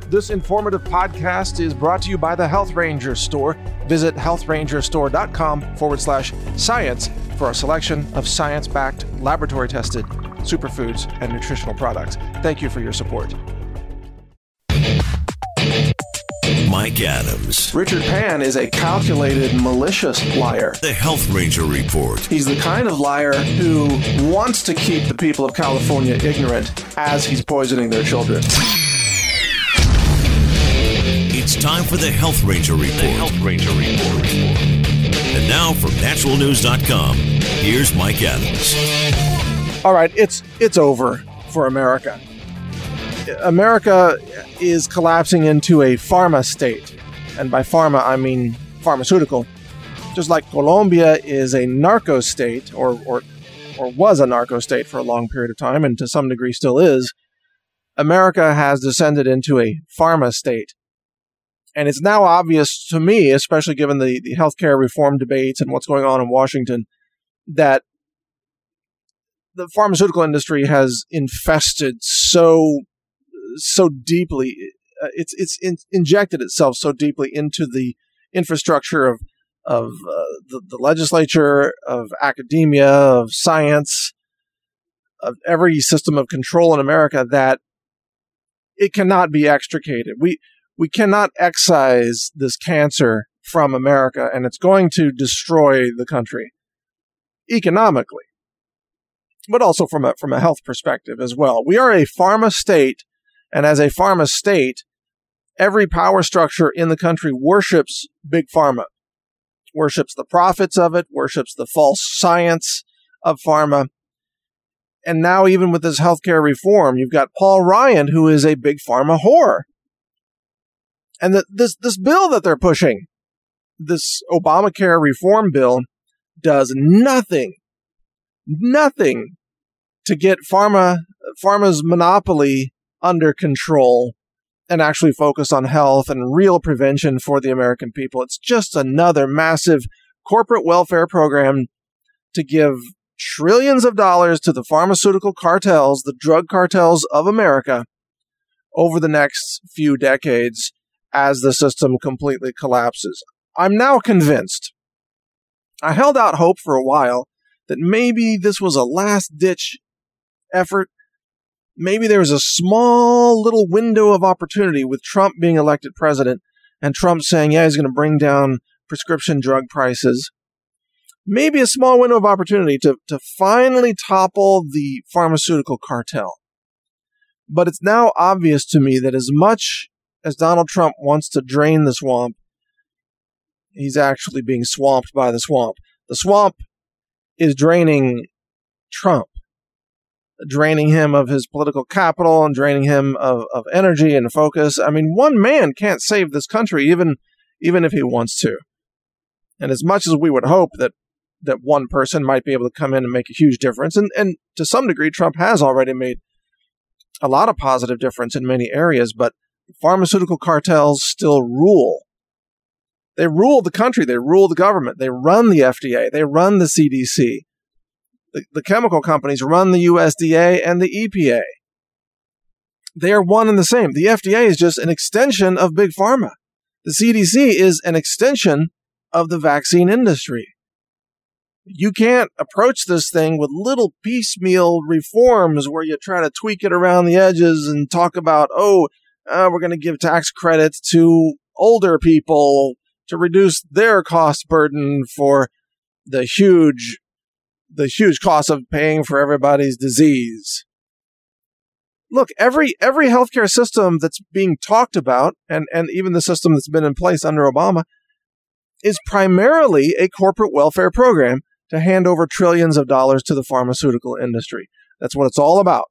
This informative podcast is brought to you by the Health Ranger Store. Visit healthrangerstore.com/science for a selection of science-backed, laboratory-tested superfoods and nutritional products. Thank you for your support. Mike Adams. Richard Pan is a calculated, malicious liar. The Health Ranger Report. He's the kind of liar who wants to keep the people of California ignorant as he's poisoning their children. It's time for the Health Ranger Report. The Health Ranger Report. And now from naturalnews.com, here's Mike Adams. All right, it's over for America. America is collapsing into a pharma state. And by pharma, I mean pharmaceutical. Just like Colombia is a narco state, or was a narco state for a long period of time, and to some degree still is, America has descended into a pharma state. And it's now obvious to me, especially given the healthcare reform debates and what's going on in Washington, that the pharmaceutical industry has infested so deeply. It's injected itself so deeply into the infrastructure of the legislature, of academia, of science, of every system of control in America that it cannot be extricated. We cannot excise this cancer from America, and it's going to destroy the country economically, but also from a health perspective as well. We are a pharma state, and as a pharma state, every power structure in the country worships big pharma, worships the profits of it, worships the false science of pharma. And now even with this healthcare reform, you've got Paul Ryan, who is a big pharma whore. And this bill that they're pushing, this Obamacare reform bill, does nothing to get pharma's monopoly under control and actually focus on health and real prevention for the American people. It's just another massive corporate welfare program to give trillions of dollars to the pharmaceutical cartels, the drug cartels of America, over the next few decades as the system completely collapses. I'm now convinced. I held out hope for a while that maybe this was a last-ditch effort. Maybe there was a small little window of opportunity with Trump being elected president and Trump saying, yeah, he's going to bring down prescription drug prices. Maybe a small window of opportunity to finally topple the pharmaceutical cartel. But it's now obvious to me that as much as Donald Trump wants to drain the swamp, he's actually being swamped by the swamp. The swamp is draining Trump, draining him of his political capital and draining him of energy and focus. I mean, one man can't save this country, even if he wants to. And as much as we would hope that one person might be able to come in and make a huge difference, and to some degree, Trump has already made a lot of positive difference in many areas, but pharmaceutical cartels still rule. They rule the country. They rule the government. They run the FDA. They run the CDC. The chemical companies run the USDA and the EPA. They are one and the same. The FDA is just an extension of big pharma. The CDC is an extension of the vaccine industry. You can't approach this thing with little piecemeal reforms where you try to tweak it around the edges and talk about, we're going to give tax credits to older people to reduce their cost burden for the huge cost of paying for everybody's disease. Look, every healthcare system that's being talked about, and even the system that's been in place under Obama, is primarily a corporate welfare program to hand over trillions of dollars to the pharmaceutical industry. That's what it's all about.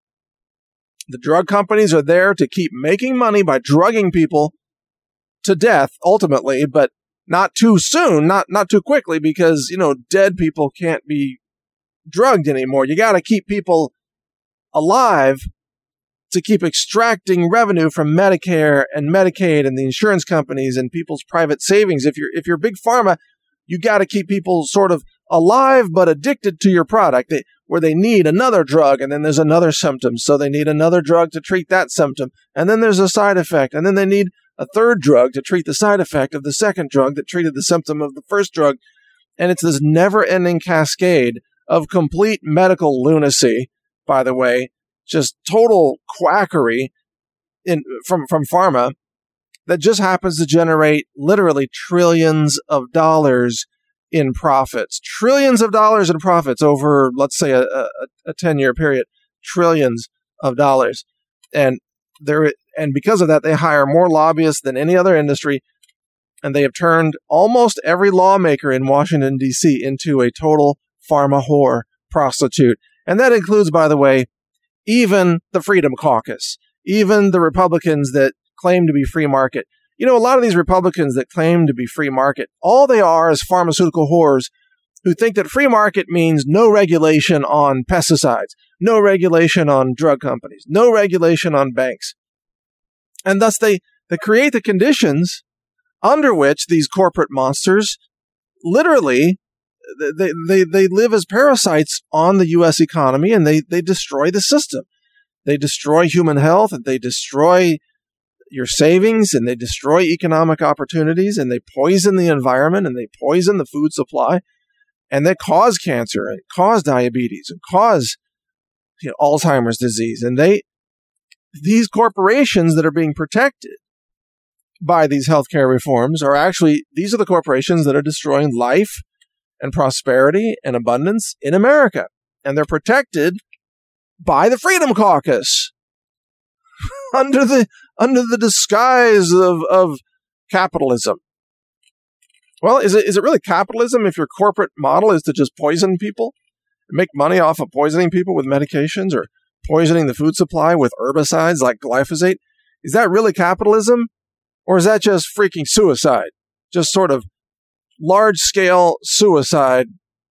The drug companies are there to keep making money by drugging people to death, ultimately, but not too soon, not too quickly, because, dead people can't be drugged anymore. You got to keep people alive to keep extracting revenue from Medicare and Medicaid and the insurance companies and people's private savings. If you're big pharma, you got to keep people sort of alive but addicted to your product, where they need another drug, and then there's another symptom, so they need another drug to treat that symptom, and then there's a side effect, and then they need a third drug to treat the side effect of the second drug that treated the symptom of the first drug. And it's this never-ending cascade of complete medical lunacy, by the way, just total quackery from pharma that just happens to generate literally trillions of dollars in profits. Trillions of dollars in profits over, let's say, a 10-year period. Trillions of dollars. And because of that, they hire more lobbyists than any other industry, and they have turned almost every lawmaker in Washington, D.C. into a total pharma whore prostitute. And that includes, by the way, even the Freedom Caucus, even the Republicans that claim to be free market. You know, a lot of these Republicans that claim to be free market, all they are is pharmaceutical whores who think that free market means no regulation on pesticides, no regulation on drug companies, no regulation on banks. And thus they create the conditions under which these corporate monsters literally they live as parasites on the U.S. economy, and they destroy the system. They destroy human health, and they destroy your savings, and they destroy economic opportunities, and they poison the environment, and they poison the food supply, and they cause cancer, and cause diabetes, and cause Alzheimer's disease. And these corporations that are being protected by these healthcare reforms these are the corporations that are destroying life and prosperity and abundance in America. And they're protected by the Freedom Caucus under the disguise of capitalism. Well, is it really capitalism if your corporate model is to just poison people and make money off of poisoning people with medications or poisoning the food supply with herbicides like glyphosate? Is that really capitalism? Or is that just freaking suicide? Just sort of large-scale suicide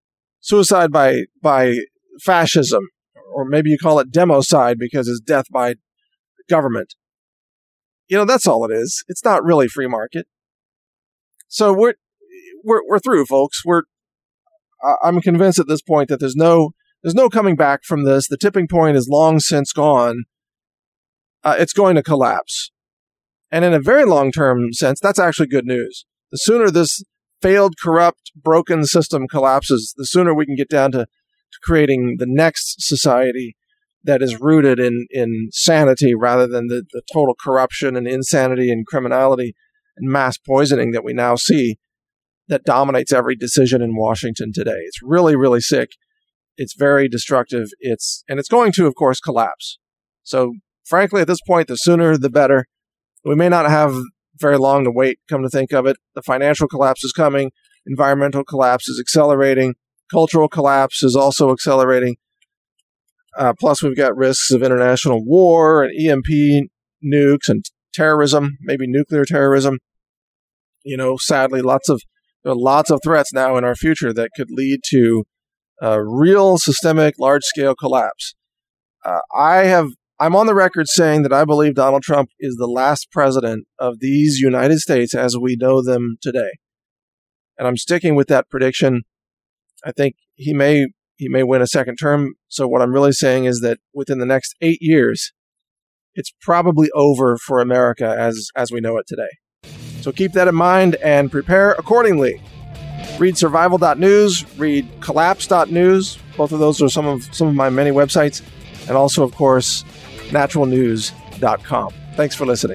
by fascism, or maybe you call it democide because it's death by government. That's all it is. It's not really free market. So we're through, folks. I'm convinced at this point that there's no coming back from this. The tipping point is long since gone. It's going to collapse. And in a very long-term sense, that's actually good news. The sooner this failed, corrupt, broken system collapses, the sooner we can get down to creating the next society that is rooted in sanity rather than the total corruption and insanity and criminality and mass poisoning that we now see that dominates every decision in Washington today. It's really, really sick. It's very destructive. And it's going to, of course, collapse. So, frankly, at this point, the sooner the better. We may not have very long to wait, come to think of it. The financial collapse is coming. Environmental collapse is accelerating. Cultural collapse is also accelerating. Plus, we've got risks of international war and EMP nukes and terrorism, maybe nuclear terrorism. Sadly, there are lots of threats now in our future that could lead to real systemic, large-scale collapse. I'm on the record saying that I believe Donald Trump is the last president of these United States as we know them today. And I'm sticking with that prediction. I think he may win a second term. So what I'm really saying is that within the next 8 years, it's probably over for America as we know it today. So keep that in mind and prepare accordingly. Read survival.news, read collapse.news. Both of those are some of my many websites. And also, of course, naturalnews.com. Thanks for listening.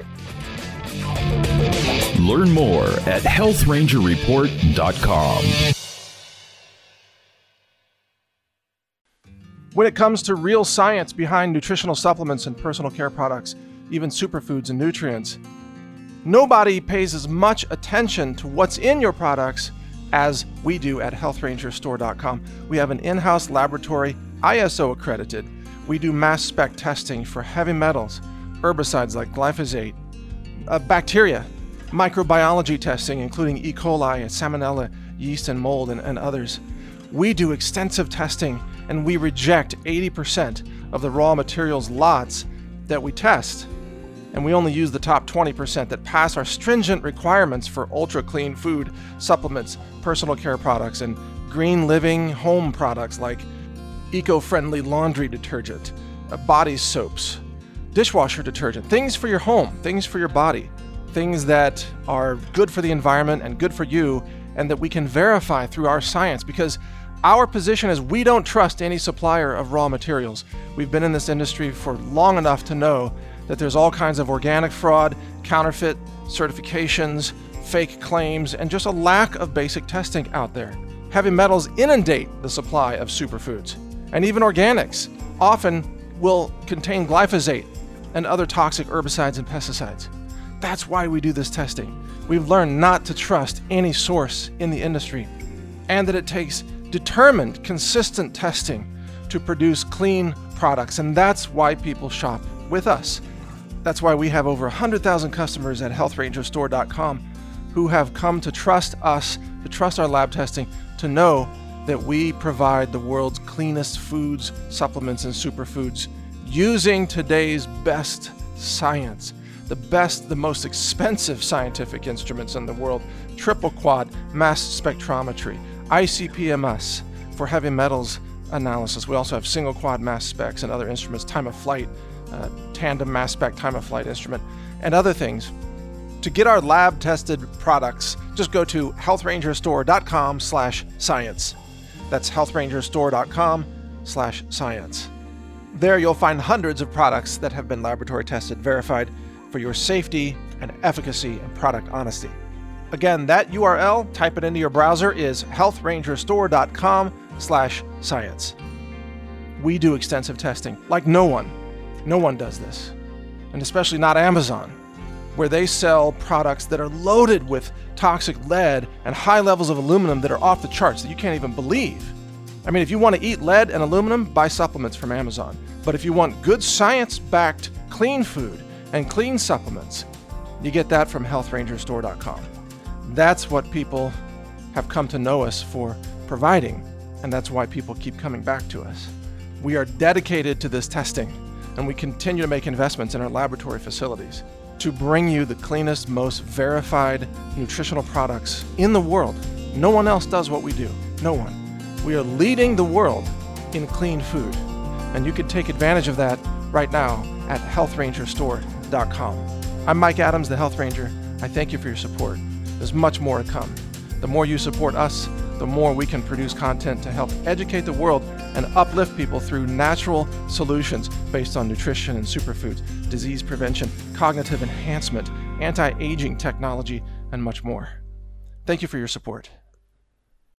Learn more at healthrangerreport.com. When it comes to real science behind nutritional supplements and personal care products, even superfoods and nutrients, nobody pays as much attention to what's in your products as we do at healthrangerstore.com. We have an in-house laboratory, ISO accredited. We do mass spec testing for heavy metals, herbicides like glyphosate, bacteria, microbiology testing, including E. coli, salmonella, yeast, and mold, and others. We do extensive testing, and we reject 80% of the raw materials lots that we test. And we only use the top 20% that pass our stringent requirements for ultra-clean food, supplements, personal care products, and green living home products like eco-friendly laundry detergent, body soaps, dishwasher detergent, things for your home, things for your body, things that are good for the environment and good for you, and that we can verify through our science, because our position is we don't trust any supplier of raw materials. We've been in this industry for long enough to know that there's all kinds of organic fraud, counterfeit certifications, fake claims, and just a lack of basic testing out there. Heavy metals inundate the supply of superfoods, and even organics often will contain glyphosate and other toxic herbicides and pesticides. That's why we do this testing. We've learned not to trust any source in the industry, and that it takes determined, consistent testing to produce clean products, and that's why people shop with us. That's why we have over 100,000 customers at healthrangerstore.com who have come to trust us, to trust our lab testing, to know that we provide the world's cleanest foods, supplements, and superfoods using today's best science. The best, the most expensive scientific instruments in the world: triple quad mass spectrometry, ICP-MS for heavy metals analysis. We also have single quad mass specs and other instruments, time of flight, tandem mass spec time of flight instrument, and other things. To get our lab tested products, just go to healthrangerstore.com/science. That's healthrangerstore.com/science. There you'll find hundreds of products that have been laboratory tested, verified for your safety and efficacy and product honesty. Again, that URL, type it into your browser, is healthrangerstore.com/science. We do extensive testing like no one. No one does this. And especially not Amazon, where they sell products that are loaded with toxic lead and high levels of aluminum that are off the charts that you can't even believe. I mean, if you want to eat lead and aluminum, buy supplements from Amazon. But if you want good science-backed clean food and clean supplements, you get that from healthrangerstore.com. That's what people have come to know us for providing, and that's why people keep coming back to us. We are dedicated to this testing, and we continue to make investments in our laboratory facilities to bring you the cleanest, most verified nutritional products in the world. No one else does what we do. No one. We are leading the world in clean food, and you can take advantage of that right now at healthrangerstore.com. I'm Mike Adams, the Health Ranger. I thank you for your support. There's much more to come. The more you support us, the more we can produce content to help educate the world and uplift people through natural solutions based on nutrition and superfoods, disease prevention, cognitive enhancement, anti-aging technology, and much more. Thank you for your support.